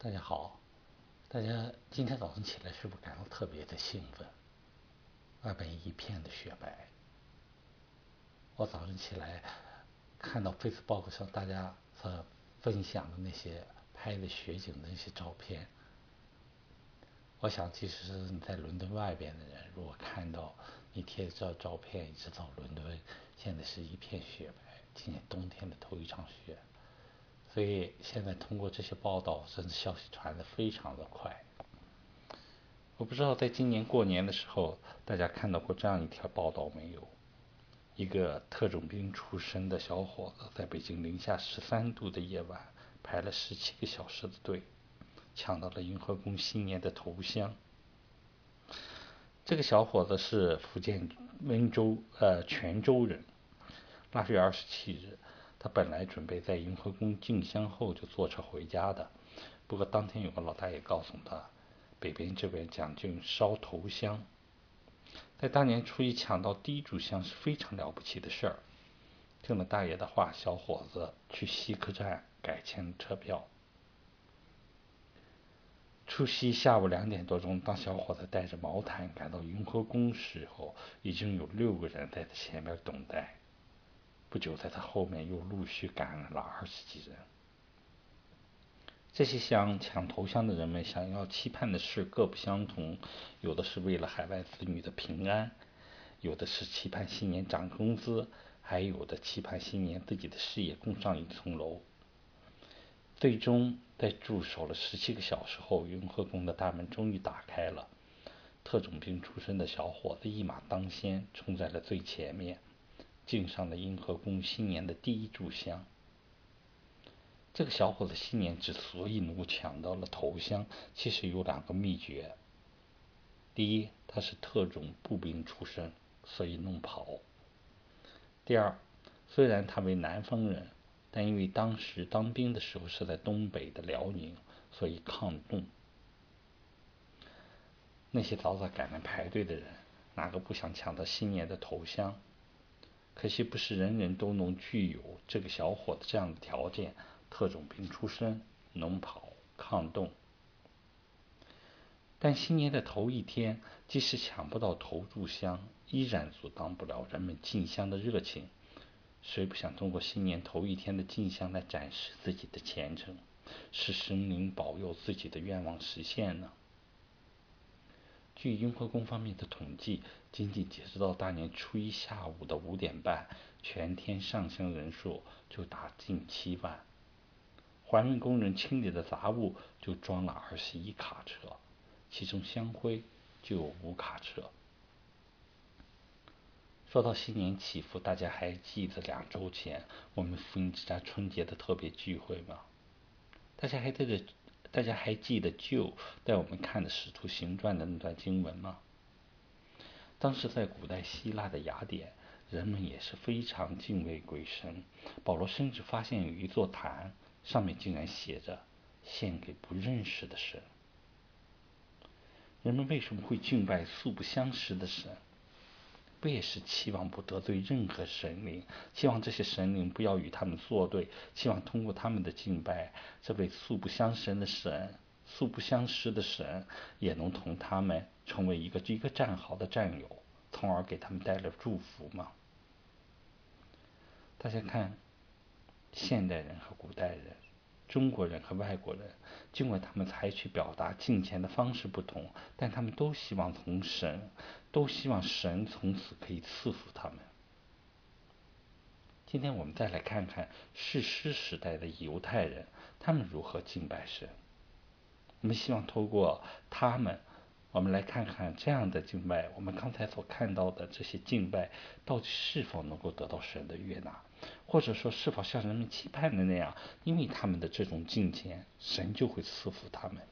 大家好，大家今天早上起来是不是感到特别的兴奋？外边一片的雪白。我早上起来看到 Facebook 上大家所分享的那些拍的雪景的那些照片，我想即使是你在伦敦外边的人，如果看到你贴这照片，知道伦敦现在是一片雪白，今年冬天的头一场雪。所以现在通过这些报道，甚至消息传得非常的快。我不知道在今年过年的时候，大家看到过这样一条报道没有？一个特种兵出身的小伙子，在北京零下13度的夜晚，排了17个小时的队，抢到了雍和宫新年的头香。这个小伙子是福建温州泉州人。8月27日，他本来准备在雍和宫进香后就坐车回家的，不过当天有个老大爷告诉他，北边这边讲究烧头香，在大年初一抢到第一炷香是非常了不起的事儿。听了大爷的话，小伙子去西客站改签车票。除夕下午2点多钟，当小伙子带着毛毯赶到雍和宫时候，已经有6个人在他前面等待。不久，在他后面又陆续赶来了20几人。这些想抢头香的人们想要期盼的事各不相同，有的是为了海外子女的平安，有的是期盼新年涨工资，还有的期盼新年自己的事业更上一层楼。最终在驻守了17个小时后，雍和宫的大门终于打开了。特种兵出身的小伙子一马当先，冲在了最前面，敬上了雍和宫新年的第一炷香。这个小伙子新年之所以能够抢到了头香，其实有2个秘诀。第一，他是特种步兵出身，所以能跑。第二，虽然他为南方人，但因为当时当兵的时候是在东北的辽宁，所以抗冻。那些早早赶来排队的人，哪个不想抢到新年的头香？可惜不是人人都能具有这个小伙子这样的条件，特种兵出身，能跑抗冻。但新年的头一天，即使抢不到头炷香，依然阻挡不了人们进香的热情。谁不想通过新年头一天的进香来展示自己的虔诚，使神灵保佑自己的愿望实现呢？据雍和宫方面的统计，仅仅截止到大年初一下午的5点半，全天上香人数就达近7万。环卫工人清理的杂物就装了21卡车，其中香灰就有5卡车。说到新年祈福，大家还记得2周前我们福音之家春节的特别聚会吗？大家还记得就带我们看的《使徒行传》的那段经文吗？当时在古代希腊的雅典，人们也是非常敬畏鬼神。保罗甚至发现有一座坛，上面竟然写着献给不认识的神。人们为什么会敬拜素不相识的神？不也是期望不得罪任何神灵，期望这些神灵不要与他们作对，期望通过他们的敬拜，这位素不相识的神也能同他们成为一个战好的战友，从而给他们带来祝福吗？大家看，现代人和古代人，中国人和外国人，尽管他们采取表达敬虔的方式不同，但他们都希望神从此可以赐福他们。今天我们再来看看士师时代的犹太人，他们如何敬拜神。我们希望透过他们，我们来看看这样的敬拜，我们刚才所看到的这些敬拜，到底是否能够得到神的悦纳，或者说是否像人们期盼的那样，因为他们的这种敬虔，神就会赐福他们。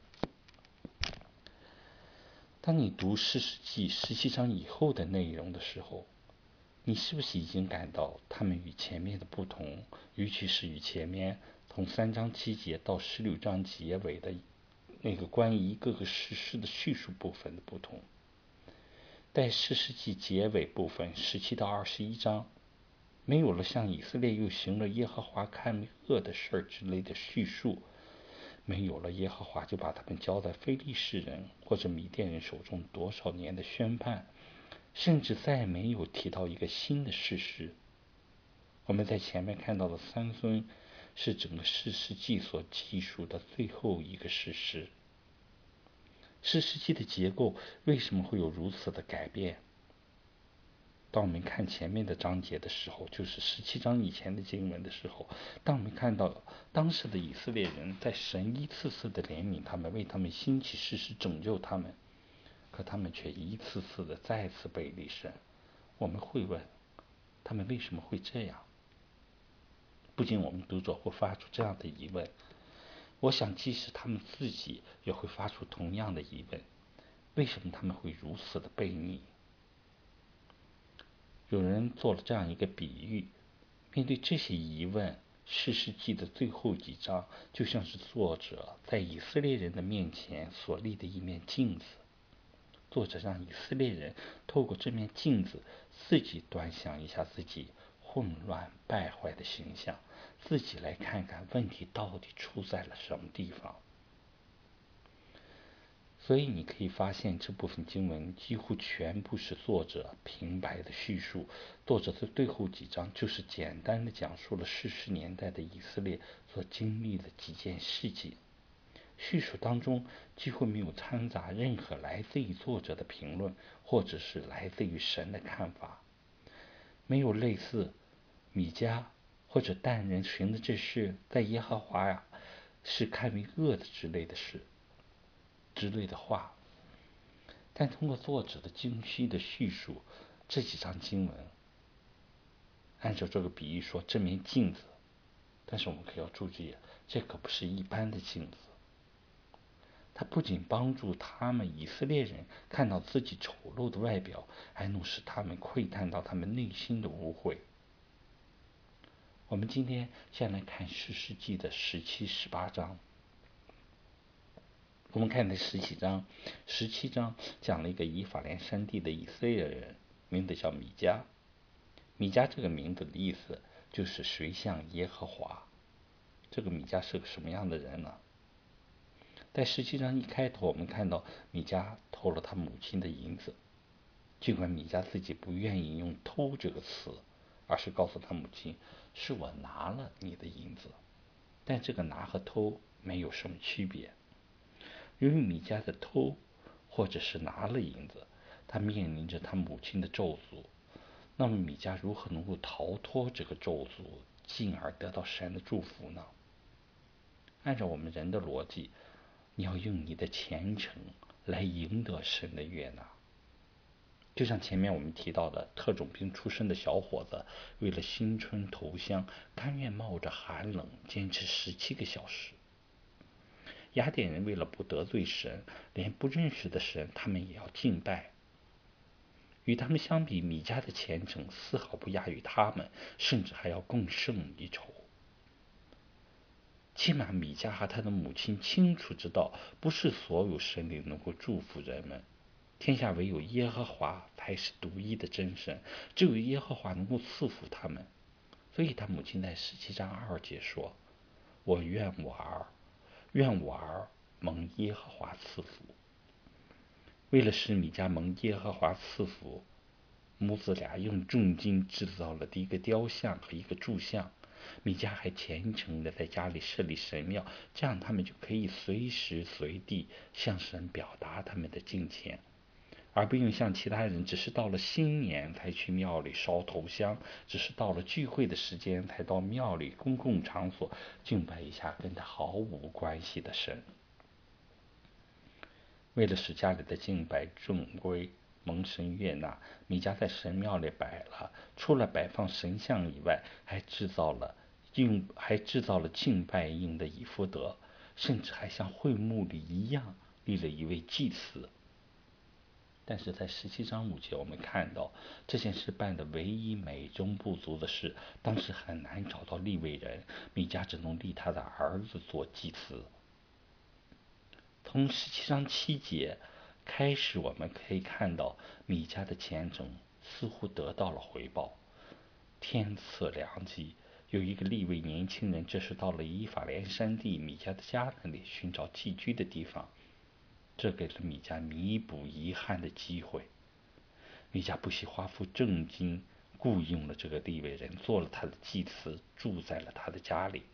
当你读士师记17章以后的内容的时候，你是不是已经感到他们与前面的不同，尤其是与前面从3章7节到16章结尾的那个关于一个个士师的叙述部分的不同？在士师记结尾部分17到21章，没有了像以色列又行了耶和华看为恶的事之类的叙述， 没有了耶和华就把他们交在非利士人或者米甸人手中多少年的宣判，甚至再没有提到一个新的事实。我们在前面看到的三孙是整个士师记所记述的最后一个事实。士师记的结构为什么会有如此的改变？当我们看前面的章节的时候，就是17章以前的经文的时候，当我们看到当时的以色列人在神一次次的怜悯他们，为他们兴起士师拯救他们，可他们却一次次的再次背离神。我们会问，他们为什么会这样？不仅我们读者会发出这样的疑问，我想即使他们自己也会发出同样的疑问，为什么他们会如此的悖逆？有人做了这样一个比喻，面对这些疑问，士师记的最后几章就像是作者在以色列人的面前所立的一面镜子。作者让以色列人透过这面镜子，自己端详一下自己混乱败坏的形象，自己来看看问题到底出在了什么地方。所以你可以发现，这部分经文几乎全部是作者平白的叙述。作者在最后几章就是简单的讲述了士师年代的以色列所经历的几件事情。叙述当中几乎没有掺杂任何来自于作者的评论，或者是来自于神的看法。没有类似米迦或者但人行的这事，在耶和华是看为恶的之类的话。但通过作者的精细的叙述，这几章经文按照这个比喻说这面镜子，但是我们可要注意，这可不是一般的镜子。它不仅帮助他们以色列人看到自己丑陋的外表，还能使他们窥探到他们内心的污秽。我们今天先来看士师记的17、18章。我们看的17章讲了一个以法莲山地的以色列人，名字叫米迦。米迦这个名字的意思就是谁像耶和华。这个米迦是个什么样的人呢？在17章一开头，我们看到米迦偷了他母亲的银子。尽管米迦自己不愿意用偷这个词，而是告诉他母亲，是我拿了你的银子。但这个拿和偷没有什么区别。由于米迦的偷或者是拿了银子，他面临着他母亲的咒诅。那么米迦如何能够逃脱这个咒诅，进而得到神的祝福呢？按照我们人的逻辑，你要用你的虔诚来赢得神的悦纳。就像前面我们提到的，特种兵出身的小伙子为了新春头香，甘愿冒着寒冷坚持17个小时。雅典人为了不得罪神，连不认识的神他们也要敬拜。与他们相比，米迦的虔诚丝毫不亚于他们，甚至还要更胜一筹。起码米迦和他的母亲清楚知道，不是所有神灵能够祝福人们，天下唯有耶和华才是独一的真神，只有耶和华能够赐福他们。所以他母亲在17章2节说，我愿我儿蒙耶和华赐福。为了使米迦蒙耶和华赐福，母子俩用重金制造了第一个雕像和一个柱像。米迦还虔诚地在家里设立神庙，这样他们就可以随时随地向神表达他们的敬虔，而不用像其他人只是到了新年才去庙里烧头香，只是到了聚会的时间才到庙里公共场所敬拜一下跟他毫无关系的神。为了使家里的敬拜正规蒙神悦纳，米迦在神庙里除了摆放神像以外，还制造了敬拜用的以弗得，甚至还像会幕里一样立了一位祭司。但是在17章5节，我们看到这件事办的唯一美中不足的是，当时很难找到利未人，米迦只能立他的儿子做祭司。从17章7节开始，我们可以看到米迦的虔诚似乎得到了回报，天赐良机， 有一个利未年轻人，这时到了以法莲山地米迦的家那里寻找寄居的地方，这给了米迦弥补遗憾的机会。米迦不惜花费重金雇佣了这个利未人，做了他的祭司，住在了他的家里。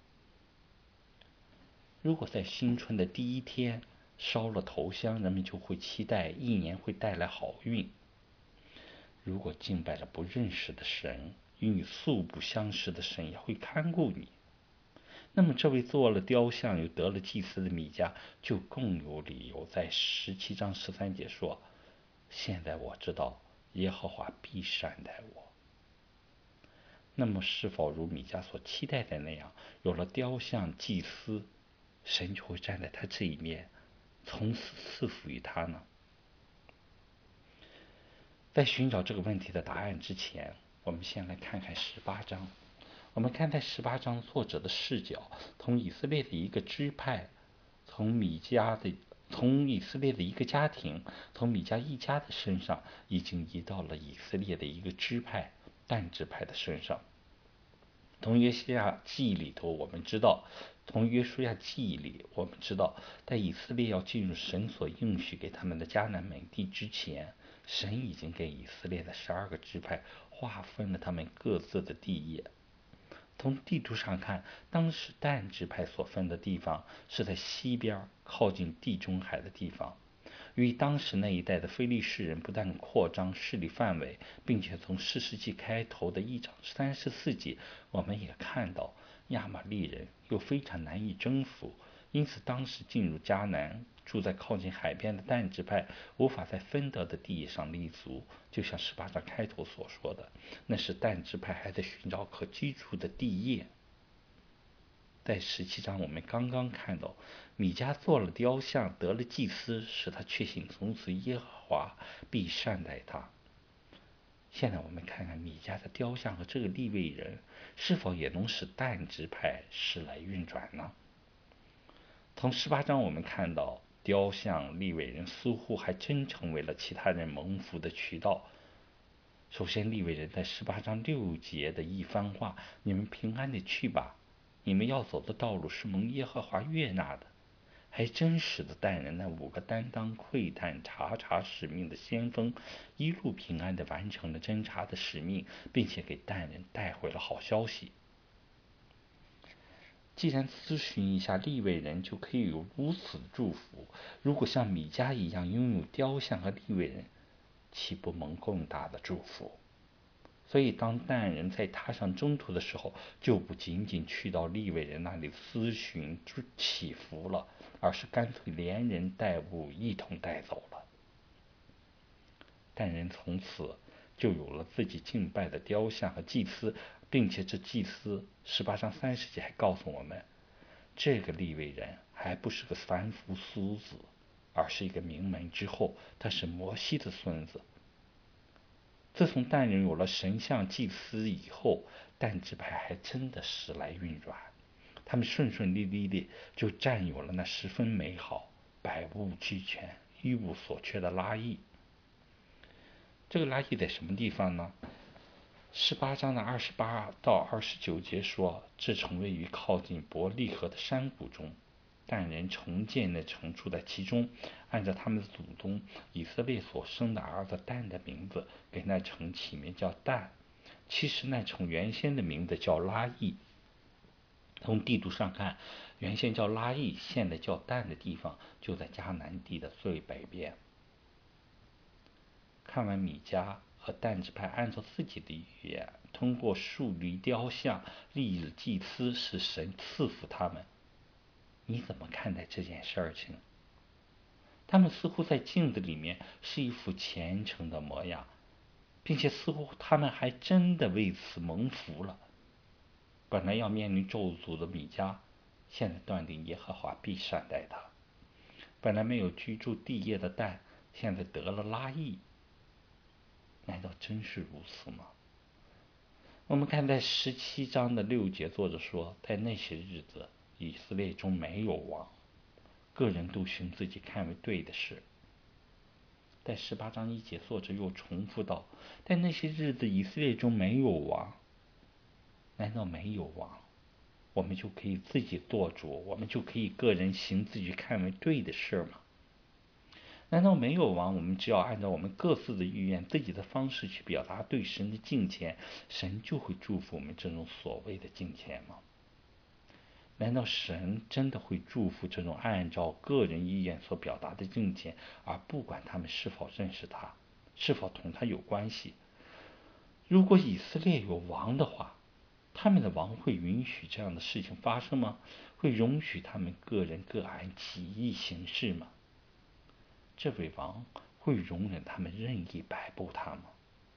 如果在新春的第一天烧了头香，人们就会期待一年会带来好运。如果敬拜了不认识的神，与你素不相识的神也会看顾你。那么这位做了雕像又得了祭司的米迦就更有理由在17章13节说，现在我知道耶和华必善待我。那么是否如米迦所期待的那样，有了雕像祭司，神就会站在他这一面，从此赐福于他呢？在寻找这个问题的答案之前，我们先来看看18章。我们看在18章作者的视角，从以色列的一个支派，从以色列的一个家庭，从米迦一家的身上，已经移到了以色列的一个支派但支派的身上。从约书亚记里头，我们知道，在以色列要进入神所应许给他们的迦南美地之前，神已经给以色列的12个支派划分了他们各自的地业。从地图上看，当时但支派所分的地方是在西边靠近地中海的地方。与当时那一带的非利士人不但扩张势力范围，并且从士师记开头的1章34节，我们也看到亚玛力人又非常难以征服，因此当时进入迦南住在靠近海边的但支派无法在分得的地上立足，就像18章开头所说的，那是但支派还在寻找可居住的地业。在17章我们刚刚看到，米迦做了雕像，得了祭司，使他确信从此耶和华必善待他。现在我们看看米迦的雕像和这个利未人，是否也能使但支派时来运转呢？从18章我们看到，雕像利未人似乎还真成为了其他人蒙福的渠道。首先，利未人在18章6节的一番话，你们平安地去吧，你们要走的道路是蒙耶和华悦纳的，还真使得但人那5个担当窥探查查使命的先锋一路平安地完成了侦查的使命，并且给但人带回了好消息。既然咨询一下利未人就可以有如此的祝福，如果像米迦一样拥有雕像和利未人，岂不蒙更大的祝福？所以当但人在踏上中途的时候，就不仅仅去到利未人那里咨询祈福了，而是干脆连人带物一同带走了。但人从此就有了自己敬拜的雕像和祭司，并且这祭司18章30节还告诉我们，这个利未人还不是个凡夫俗子，而是一个名门之后，他是摩西的孙子。自从但人有了神像祭司以后，但支派还真的时来运转，他们顺顺利利的就占有了那十分美好、百物俱全、一无所缺的拉邑。这个拉邑在什么地方呢？18章的28到29节说，这城位于靠近伯利河的山谷中，但人重建那城，住在其中，按照他们的祖宗以色列所生的儿子但的名字，给那城起名叫但。其实那城原先的名字叫拉邑。从地图上看，原先叫拉邑，现在叫但的地方就在迦南地的最北边。看完米迦和但支派按照自己的语言，通过树立雕像、立了祭司，使神赐福他们。你怎么看待这件事情？他们似乎在镜子里面是一副虔诚的模样，并且似乎他们还真的为此蒙福了。本来要面临咒诅的米迦，现在断定耶和华必善待他；本来没有居住地业的但，现在得了拉邑。难道真是如此吗？我们看在17章的6节，作者说，在那些日子，以色列中没有王，个人都寻自己看为对的事。在18章1节，作者又重复道，在那些日子，以色列中没有王。 难道没有王，我们就可以自己做主，我们就可以个人行自己看为对的事吗？难道没有王，我们只要按照我们各自的意愿、自己的方式去表达对神的敬虔，神就会祝福我们这种所谓的敬虔吗？难道神真的会祝福这种按照个人意愿所表达的敬虔，而不管他们是否认识他，是否同他有关系？如果以色列有王的话，他们的王会允许这样的事情发生吗？会容许他们个人各按己意行事吗？这位王会容忍他们任意摆布他吗？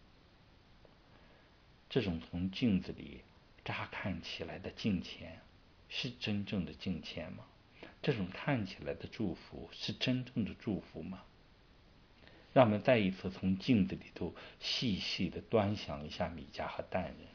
这种从镜子里乍看起来的敬虔，是真正的敬虔吗？这种看起来的祝福，是真正的祝福吗？让我们再一次从镜子里头细细的端详一下米迦和但人。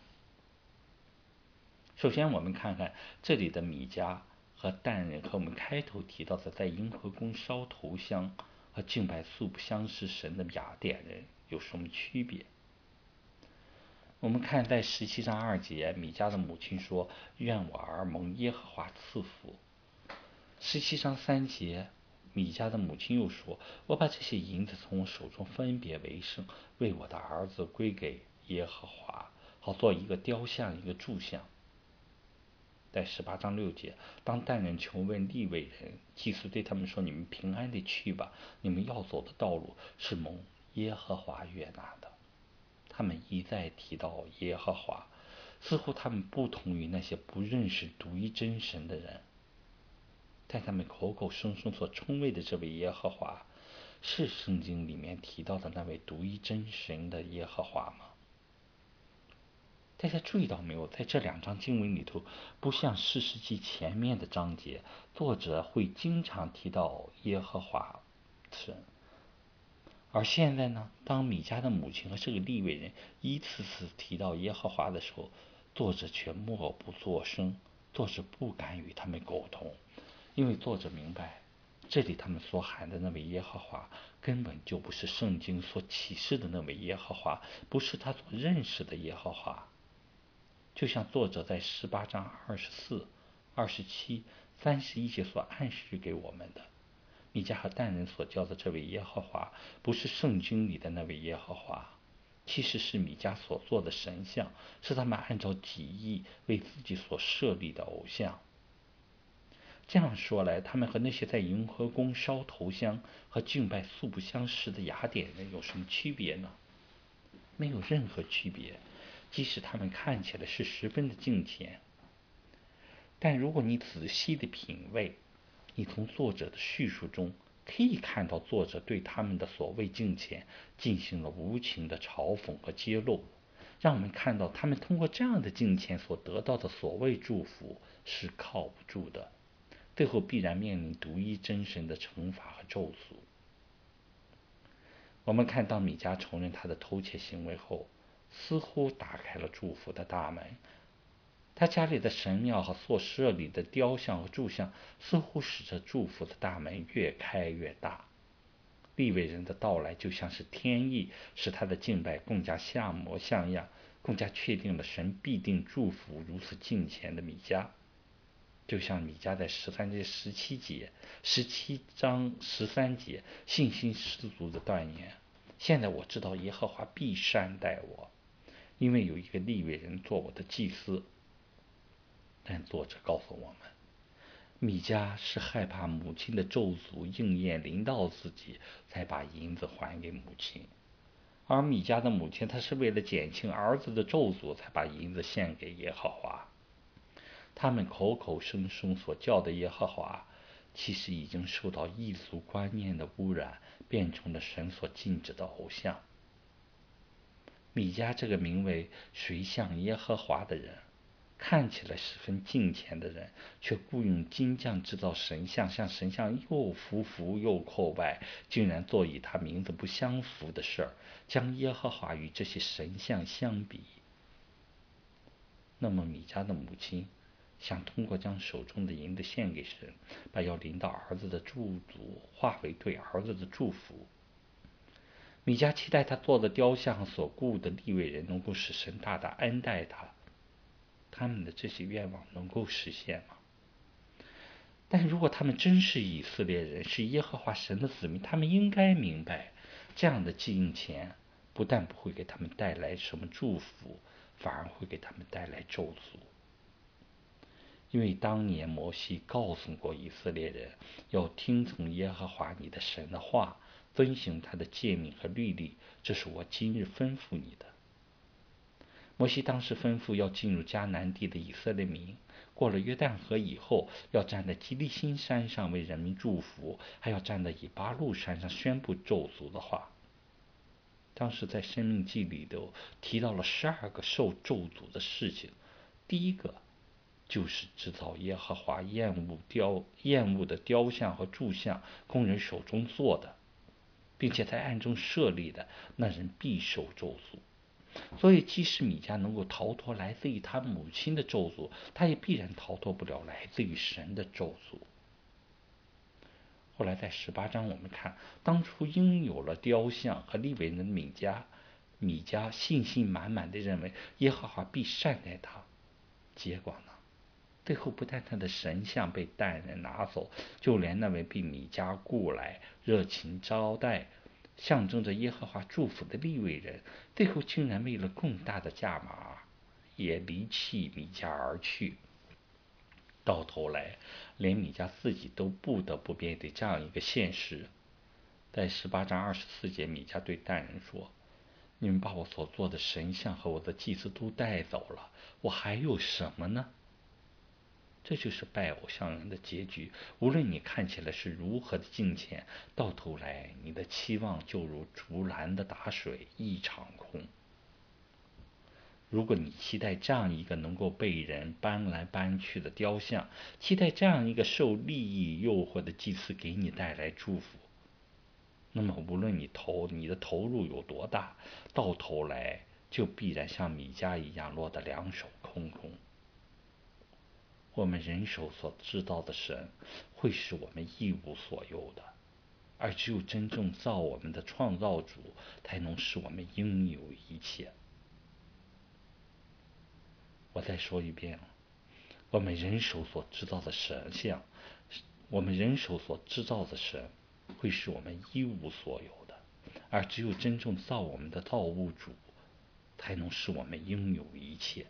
首先我们看看这里的米迦和但人和我们开头提到的在银河宫烧头香和敬拜素不相识神的雅典人有什么区别。我们看在17章2节，米迦的母亲说：愿我儿蒙耶和华赐福。17章3节，米迦的母亲又说：我把这些银子从我手中分别为圣，为我的儿子归给耶和华，好做一个雕像，一个柱像。在18章6节，当但人求问利未人，祭司对他们说：你们平安地去吧，你们要走的道路是蒙耶和华悦纳的。他们一再提到耶和华，似乎他们不同于那些不认识独一真神的人。但他们口口声声所称谓的这位耶和华，是圣经里面提到的那位独一真神的耶和华吗？大家注意到没有，在这2章经文里头，不像士师记前面的章节，作者会经常提到耶和华神。而现在呢，当米迦的母亲和这个利未人一次次提到耶和华的时候，作者却默不作声，作者不敢与他们沟通，因为作者明白，这里他们所喊的那位耶和华根本就不是圣经所启示的那位耶和华，不是他所认识的耶和华。就像作者在18章24、27、31节所暗示给我们的，米迦和但人所叫的这位耶和华，不是圣经里的那位耶和华，其实是米迦所做的神像，是他们按照己意为自己所设立的偶像。这样说来，他们和那些在银河宫烧头香和敬拜素不相识的雅典人有什么区别呢？没有任何区别，即使他们看起来是十分的敬虔。但如果你仔细的品味，你从作者的叙述中可以看到，作者对他们的所谓敬虔进行了无情的嘲讽和揭露，让我们看到他们通过这样的敬虔所得到的所谓祝福是靠不住的，最后必然面临独一真神的惩罚和咒诅。我们看到米迦承认他的偷窃行为后，似乎打开了祝福的大门。他家里的神庙和所设立的雕像和柱像，似乎使这祝福的大门越开越大。利未人的到来就像是天意，使他的敬拜更加像模像样，更加确定了神必定祝福如此敬虔的米迦。就像米迦在17章13节信心十足的断言：现在我知道耶和华必善待我，因为有一个利未人做我的祭司。但作者告诉我们，米迦是害怕母亲的咒诅应验临到自己，才把银子还给母亲。而米迦的母亲，她是为了减轻儿子的咒诅，才把银子献给耶和华。他们口口声声所叫的耶和华，其实已经受到异族观念的污染，变成了神所禁止的偶像。米迦这个名为谁像耶和华的人，看起来十分敬虔的人，却雇用金匠制造神像，向神像又匍匐又叩拜，竟然做与他名字不相符的事儿，将耶和华与这些神像相比。那么米迦的母亲想通过将手中的银子献给神，把要临到儿子的祝诅化为对儿子的祝福。米迦期待他做的雕像所雇的利未人能够使神大大恩待他。 他们的这些愿望能够实现吗？但如果他们真是以色列人，是耶和华神的子民，他们应该明白，这样的金钱不但不会给他们带来什么祝福，反而会给他们带来咒诅。因为当年摩西告诉过以色列人，要听从耶和华你的神的话，遵行他的诫命和律例，这是我今日吩咐你的。摩西当时吩咐要进入迦南地的以色列民，过了约旦河以后，要站在基利心山上为人民祝福，还要站在以巴路山上宣布咒诅的话。当时在申命记里头提到了12个受咒诅的事情，第一个就是制造耶和华厌恶的雕像和柱像，工人手中做的，并且在暗中设立的，那人必受咒诅。所以即使米迦能够逃脱来自于他母亲的咒诅，他也必然逃脱不了来自于神的咒诅。后来在18章我们看，当初拥有了雕像和利未人的米迦信心满满地认为耶和华必善待他，结果呢，最后不但他的神像被但人拿走，就连那位被米迦雇来热情招待，象征着耶和华祝福的利未人，最后竟然为了更大的价码也离弃米迦而去。到头来连米迦自己都不得不面对这样一个现实。在18章24节，米迦对但人说，你们把我所做的神像和我的祭司都带走了，我还有什么呢？这就是拜偶像人的结局。无论你看起来是如何的敬虔，到头来你的期望就如竹篮的打水，一场空。如果你期待这样一个能够被人搬来搬去的雕像，期待这样一个受利益诱惑的祭司给你带来祝福，那么无论你的投入有多大，到头来就必然像米迦一样落得两手空空。我们人手所知道的神会使我们一无所有的，而只有真正造我们的创造主才能使我们拥有一切。我再说一遍，我们人手所制造的神会使我们一无所有的，而只有真正造我们的造物主才能使我们拥有一切。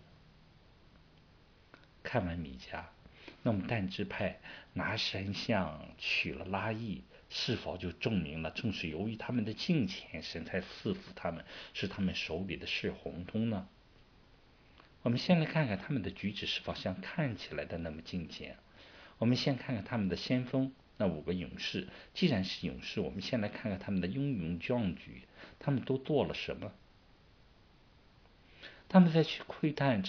看完米迦，那么但支派拿神像娶了拉亿，是否就证明了正是由于他们的敬虔，神才赐福他们，使他们手里的事红通呢？我们先来看看他们的举止是否像看起来的那么敬虔。我们先看看他们的先锋，那5个勇士。既然是勇士，我们先来看看他们的英勇壮举，他们都做了什么？他们在去窥探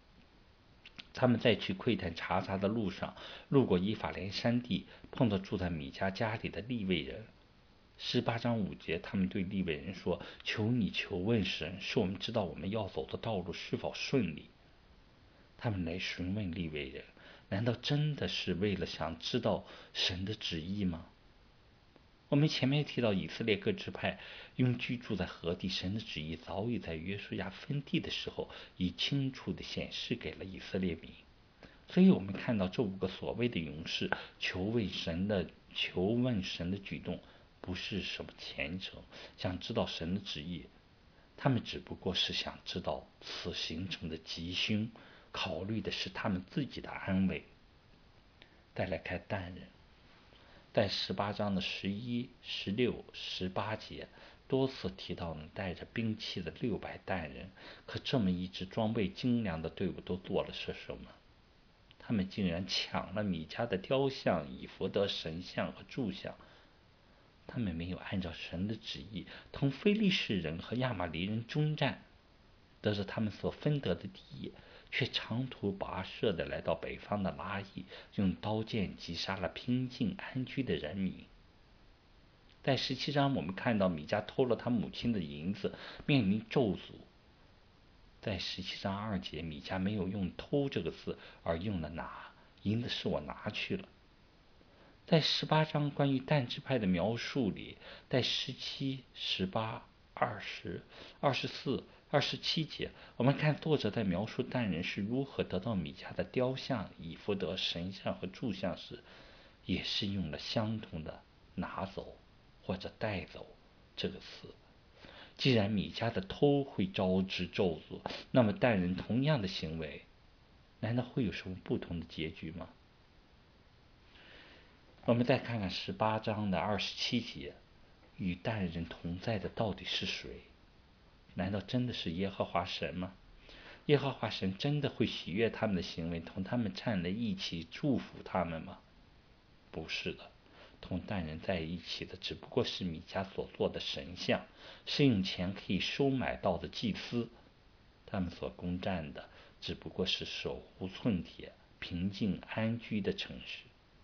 查查的路上，路过以法莲山地，碰到住在米迦家里的利未人。18章5节，他们对利未人说，求你求问神，使我们知道我们要走的道路是否顺利。他们来询问利未人，难道真的是为了想知道神的旨意吗？我们前面提到以色列各支派因居住在何地，神的旨意早已在约书亚分地的时候已清楚地显示给了以色列民。所以我们看到这5个所谓的勇士求问神的举动，不是什么虔诚，想知道神的旨意，他们只不过是想知道此行程的吉凶，考虑的是他们自己的安危。再来看但人，在18章的11、16、18节多次提到带着兵器的600但人，可这么一支装备精良的队伍都做了些什么？他们竟然抢了米迦的雕像、以弗得神像和柱像。他们没有按照神的旨意同非利士人和亚玛力人征战，得着他们所分得的地，却长途跋涉地来到北方的拉邑，用刀剑击杀了平静安居的人民。在17章我们看到米迦偷了他母亲的银子，面临咒诅。在17章2节，米迦没有用偷这个字，而用了拿，银子是我拿去了。在18章关于但支派的描述里，在17、18、20、24 27节，我们看作者在描述但人是如何得到米迦的雕像、以弗得、神像和柱像时，也是用了相同的拿走或者带走这个词。既然米迦的偷会招致咒诅，那么但人同样的行为，难道会有什么不同的结局吗？我们再看看18章的27节，与但人同在的到底是谁？难道真的是耶和华神吗？耶和华神真的会喜悦他们的行为，同他们站在一起祝福他们吗？不是的，同但人在一起的只不过是米迦所做的神像，是用钱可以收买到的祭司，他们所攻占的只不过是手无寸铁、平静安居的城市。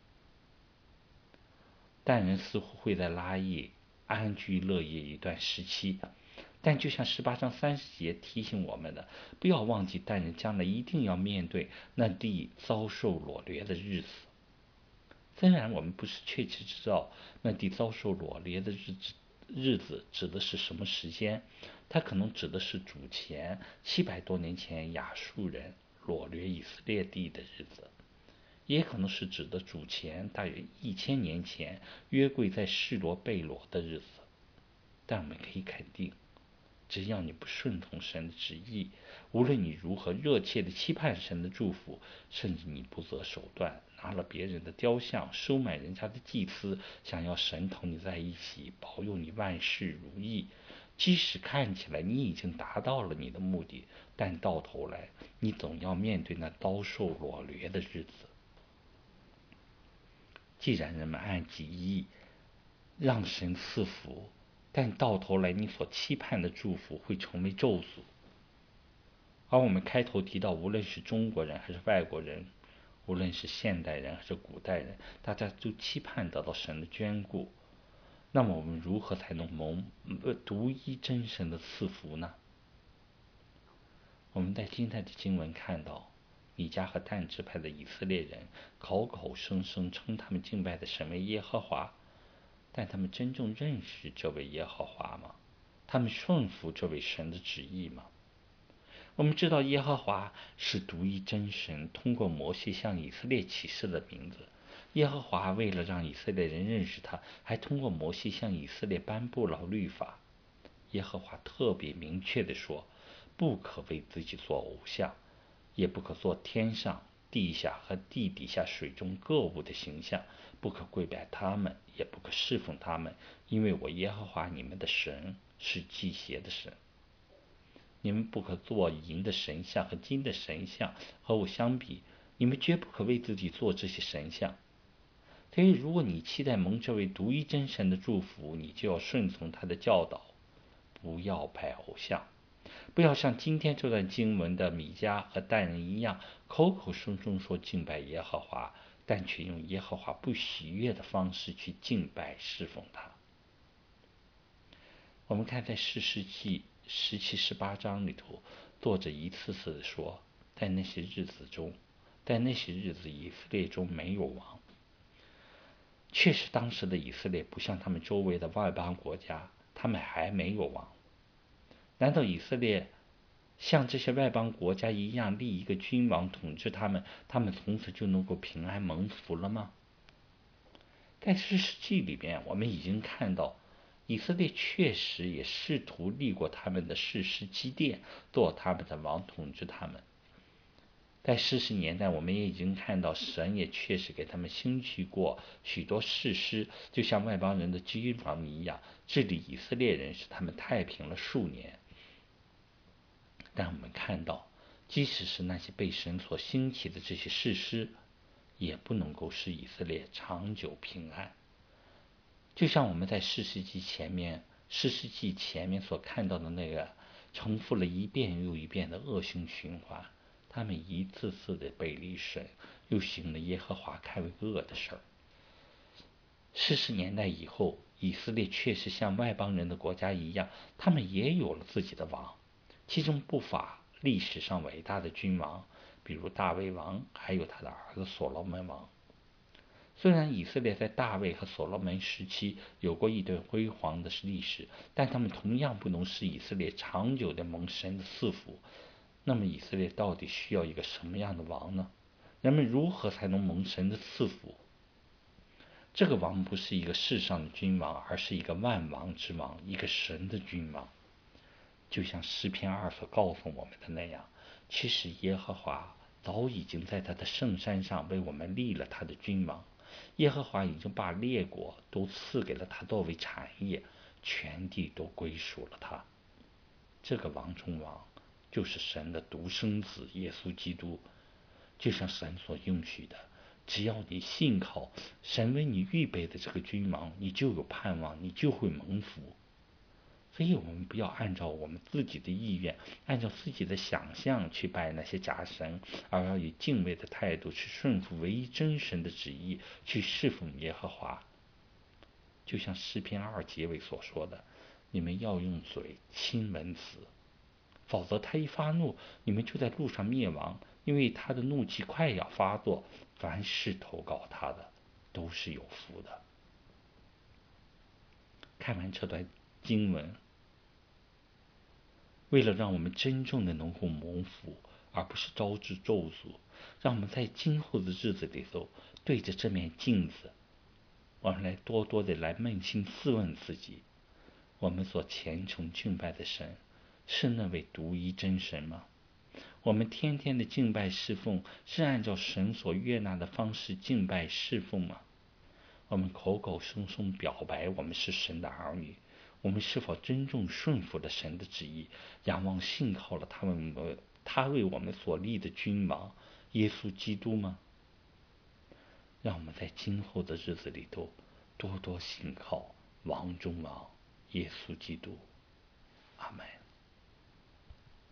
但人似乎会在拉叶安居乐业一段时期，但就像18章30节提醒我们的，不要忘记但人将来一定要面对那地遭受掳掠的日子。虽然我们不是确切知道那地遭受掳掠的日子指的是什么时间，它可能指的是主前700多年前亚述人掳掠以色列地的日子，也可能是指的主前大约1000年前约柜在示罗被掳的日子。但我们可以肯定，只要你不顺从神的旨意，无论你如何热切的期盼神的祝福，甚至你不择手段，拿了别人的雕像，收买人家的祭司，想要神同你在一起，保佑你万事如意，即使看起来你已经达到了你的目的，但到头来你总要面对那遭受掳掠的日子。既然人们按己意让神赐福，但到头来你所期盼的祝福会成为咒诅。而我们开头提到，无论是中国人还是外国人，无论是现代人还是古代人，大家都期盼得到神的眷顾。那么我们如何才能蒙独一真神的赐福呢？我们在今天的经文看到，米迦和但支派的以色列人口口声声称他们敬拜的神为耶和华，但他们真正认识这位耶和华吗？他们顺服这位神的旨意吗？我们知道耶和华是独一真神通过摩西向以色列启示的名字。耶和华为了让以色列人认识他，还通过摩西向以色列颁布了律法。耶和华特别明确地说，不可为自己做偶像，也不可做天上、地下和地底下水中各物的形象，不可跪拜他们，也不可侍奉他们，因为我耶和华你们的神是忌邪的神。你们不可做银的神像和金的神像，和我相比，你们绝不可为自己做这些神像。所以如果你期待蒙这位独一真神的祝福，你就要顺从他的教导，不要拜偶像，不要像今天这段经文的米迦和但人一样，口口声声说敬拜耶和华，但却用耶和华不喜悦的方式去敬拜侍奉他。我们看在士师记17、18章里头，作者一次次地说，在那些日子以色列中没有王。确实当时的以色列不像他们周围的外邦国家，他们还没有王。难道以色列像这些外邦国家一样立一个君王统治他们，他们从此就能够平安蒙福了吗？在士师记里面，我们已经看到以色列确实也试图立过他们的士师基甸做他们的王，统治他们。在士师年代，我们也已经看到神也确实给他们兴起过许多士师，就像外邦人的君王一样，治理以色列人，使他们太平了数年。但我们看到，即使是那些被神所兴起的这些士师，也不能够使以色列长久平安。就像我们在士师记前面所看到的那个重复了一遍又一遍的恶性循环，他们一次次的背离神，又行了耶和华看为恶的事儿。士师年代以后，以色列确实像外邦人的国家一样，他们也有了自己的王，其中不乏历史上伟大的君王，比如大卫王，还有他的儿子所罗门王。 虽然以色列在大卫和所罗门时期有过一段辉煌的历史，但他们同样不能使以色列长久的蒙神的赐福。那么以色列到底需要一个什么样的王呢？人们如何才能蒙神的赐福？这个王不是一个世上的君王，而是一个万王之王，一个神的君王。就像诗篇2所告诉我们的那样，其实耶和华早已经在他的圣山上为我们立了他的君王。耶和华已经把列国都赐给了他作为产业，全地都归属了他。这个王中王就是神的独生子耶稣基督。就像神所应许的，只要你信靠神为你预备的这个君王，你就有盼望，你就会蒙福。所以我们不要按照我们自己的意愿，按照自己的想象去拜那些假神，而要以敬畏的态度去顺服唯一真神的旨意，去侍奉耶和华。就像诗篇2结尾所说的，你们要用嘴亲文子，否则他一发怒，你们就在路上灭亡，因为他的怒气快要发作，凡是投稿他的都是有福的。看完这段经文，为了让我们真正的能够蒙福，而不是招致咒诅，让我们在今后的日子里头对着这面镜子，我们来多多的来扪心自问自己，我们所虔诚敬拜的神是那位独一真神吗？我们天天的敬拜侍奉是按照神所悦纳的方式敬拜侍奉吗？我们口口声声表白我们是神的儿女，我们是否真正顺服了神的旨意，仰望信靠了他为我们所立的君王耶稣基督吗？让我们在今后的日子里头多多信靠王中王耶稣基督。阿们。